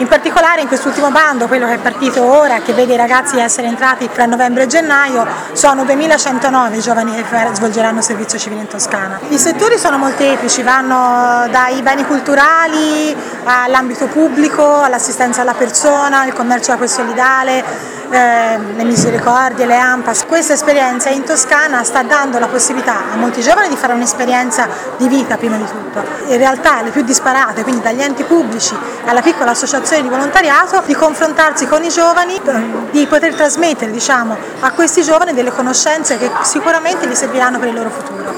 In particolare in quest'ultimo bando, quello che è partito ora, che vede i ragazzi essere entrati tra novembre e gennaio, sono 2109 i giovani che svolgeranno servizio civile in Toscana. I settori sono molteplici, vanno dai beni culturali all'ambito pubblico, all'assistenza alla persona, il commercio acqua solidale, le misericordie, le ANPAS. Questa esperienza in Toscana sta dando la possibilità a molti giovani di fare un'esperienza di vita prima di tutto, in realtà le più disparate, quindi dagli enti pubblici alla piccola associazione di volontariato, di confrontarsi con i giovani, di poter trasmettere a questi giovani delle conoscenze che sicuramente gli serviranno per il loro futuro.